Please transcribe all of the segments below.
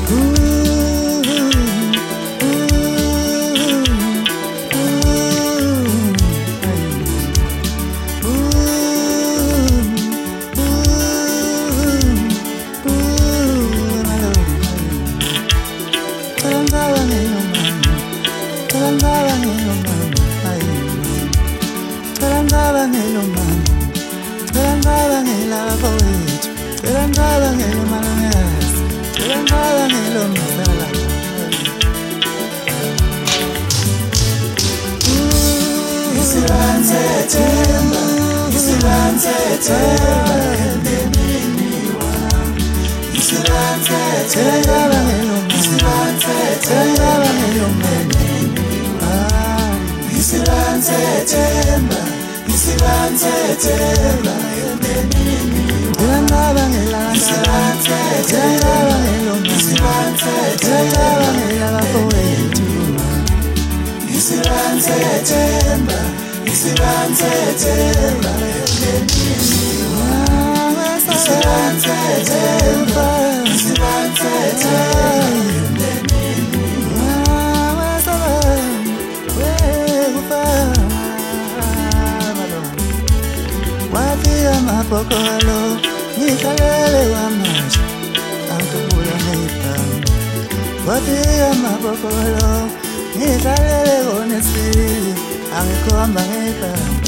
Pokolo, ngihlale wamanje, angikubula ngiphambi. Wafika amapokolo, ngihlale konesili, angikhomba ngiphambi.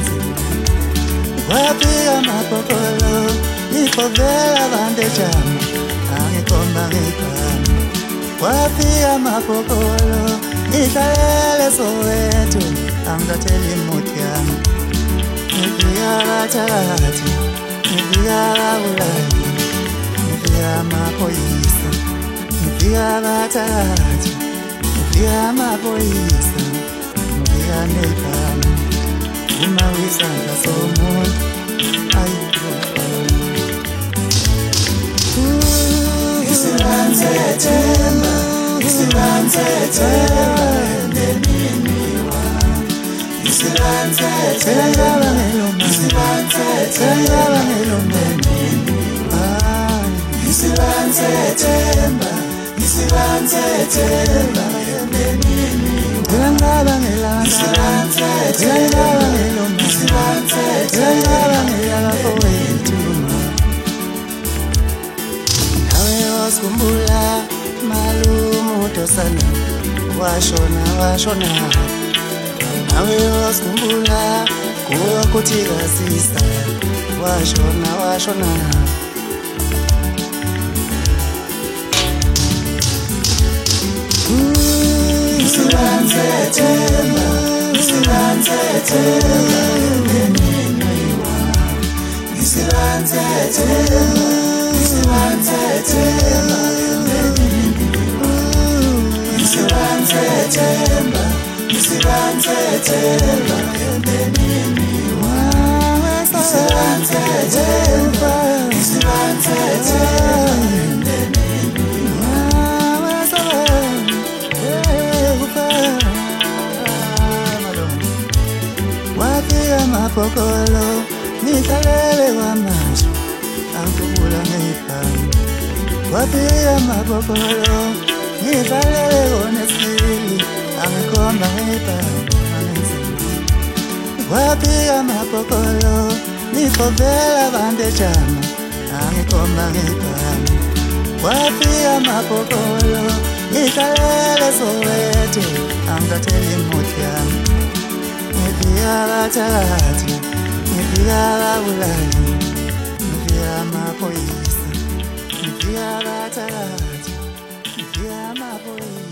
Wafika amapokolo, ngikhovela abantu ejama, angikhomba ngiphambi. Wafika amapokolo, ngihlale Soweto, angithathela imoto yami. Nifika kathakathi, nifika kabulali, nifika amaphoyisa. Nifika kathakathi, nifika amaphoyisa, nifika nebhamu. Uma wisandla somuntu, Isilanzethemba, isilanzethemba, endemini wami. Isilanzethemba, isilanzethemba, endemini wami. Isilanzethemba, isilanzethemba, endemini wami. Isilanzethemba, isilanzethemba, endemini Kumbula malumu utosana washona nawe wasikumbula kuwa kutika sisa washona Isilanzethemba Isilanzethemba Isilanzethemba Isilanzethemba Isilanzethemba endemini wami Isilanzethemba Isilanzethemba endemini wami Wafika amapokolo nihlalele kwamanje angikubula ngiphambi. Wafika amapokolo ngidlalele konesili angikhomba ngiphambi. Wafika amapokolo ngikhovela abantu ejama angikhomba ngiphambi. Wafika amapokolo ngidlalele Soweto angithathela imoto yami. Nifika kathakathi nifika kabulali nifika amaphoyisa nifika kathakathi nifika amaphoyisa